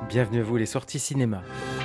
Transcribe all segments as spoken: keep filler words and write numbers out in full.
Bienvenue à vous les sorties cinéma.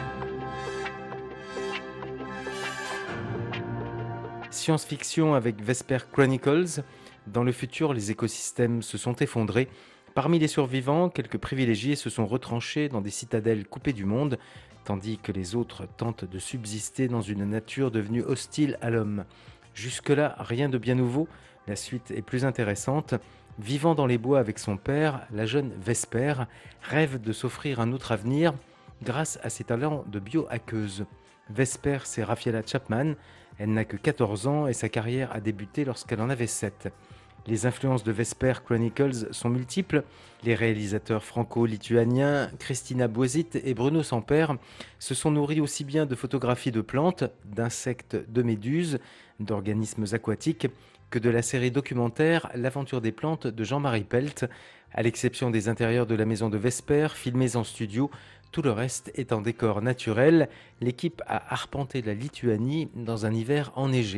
Science-fiction avec Vesper Chronicles. Dans le futur, les écosystèmes se sont effondrés. Parmi les survivants, quelques privilégiés se sont retranchés dans des citadelles coupées du monde, tandis que les autres tentent de subsister dans une nature devenue hostile à l'homme. Jusque-là, rien de bien nouveau. La suite est plus intéressante. Vivant dans les bois avec son père, la jeune Vesper rêve de s'offrir un autre avenir grâce à ses talents de biohackeuse. Vesper, c'est Raffaella Chapman. Elle n'a que quatorze ans et sa carrière a débuté lorsqu'elle en avait sept. Les influences de Vesper Chronicles sont multiples. Les réalisateurs franco-lituaniens Christina Buosit et Bruno Semper se sont nourris aussi bien de photographies de plantes, d'insectes, de méduses, d'organismes aquatiques, que de la série documentaire L'aventure des plantes de Jean-Marie Pelt. À l'exception des intérieurs de la maison de Vesper, filmés en studio, tout le reste est en décor naturel. L'équipe a arpenté la Lituanie dans un hiver enneigé.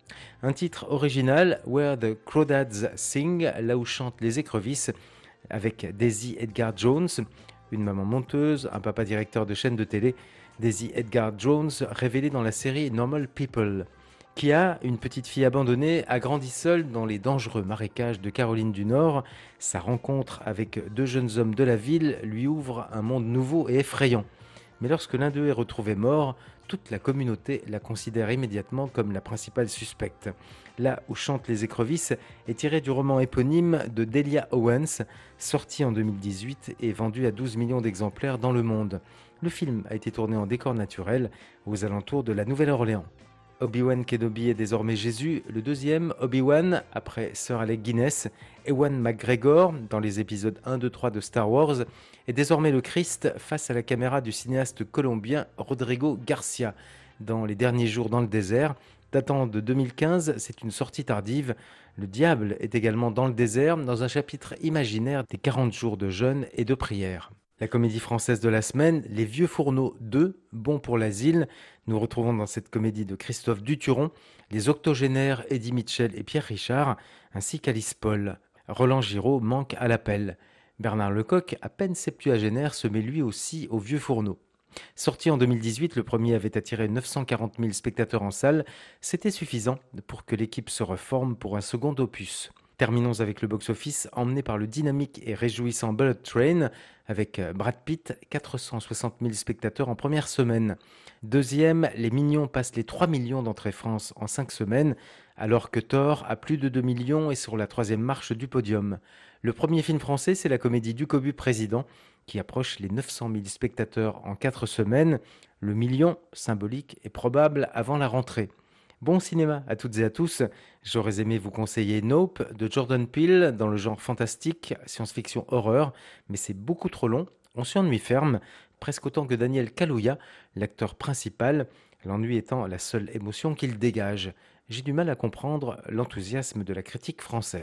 Un titre original, Where the Crawdads Sing, là où chantent les écrevisses, avec Daisy Edgar Jones, une maman monteuse, un papa directeur de chaîne de télé. Daisy Edgar Jones, révélée dans la série Normal People. Kia, une petite fille abandonnée, a grandi seule dans les dangereux marécages de Caroline du Nord. Sa rencontre avec deux jeunes hommes de la ville lui ouvre un monde nouveau et effrayant. Mais lorsque l'un d'eux est retrouvé mort, toute la communauté la considère immédiatement comme la principale suspecte. Là où chantent les écrevisses est tiré du roman éponyme de Delia Owens, sorti en deux mille dix-huit et vendu à douze millions d'exemplaires dans le monde. Le film a été tourné en décor naturel aux alentours de la Nouvelle-Orléans. Obi-Wan Kenobi est désormais Jésus, le deuxième Obi-Wan, après Sir Alec Guinness. Ewan McGregor, dans les épisodes un, deux, trois de Star Wars, est désormais le Christ face à la caméra du cinéaste colombien Rodrigo Garcia. Dans Les Derniers Jours dans le désert, datant de deux mille quinze, c'est une sortie tardive. Le diable est également dans le désert, dans un chapitre imaginaire des quarante jours de jeûne et de prière. La comédie française de la semaine, Les Vieux Fourneaux deux, Bon pour l'asile. Nous retrouvons dans cette comédie de Christophe Duturon les octogénaires Eddie Mitchell et Pierre Richard, ainsi qu'Alice Paul. Roland Giraud manque à l'appel. Bernard Lecoq, à peine septuagénaire, se met lui aussi aux Vieux Fourneaux. Sorti en deux mille dix-huit, le premier avait attiré neuf cent quarante mille spectateurs en salle. C'était suffisant pour que l'équipe se reforme pour un second opus. Terminons avec le box-office, emmené par le dynamique et réjouissant Bullet Train, avec Brad Pitt, quatre cent soixante mille spectateurs en première semaine. Deuxième, Les Mignons passent les trois millions d'entrées France en cinq semaines, alors que Thor a plus de deux millions et sur la troisième marche du podium. Le premier film français, c'est la comédie du Cobu Président, qui approche les neuf cent mille spectateurs en quatre semaines. Le million, symbolique, est probable avant la rentrée. Bon cinéma à toutes et à tous. J'aurais aimé vous conseiller Nope de Jordan Peele dans le genre fantastique, science-fiction, horreur, mais c'est beaucoup trop long. On s'y ennuie ferme, presque autant que Daniel Kaluuya, l'acteur principal, l'ennui étant la seule émotion qu'il dégage. J'ai du mal à comprendre l'enthousiasme de la critique française.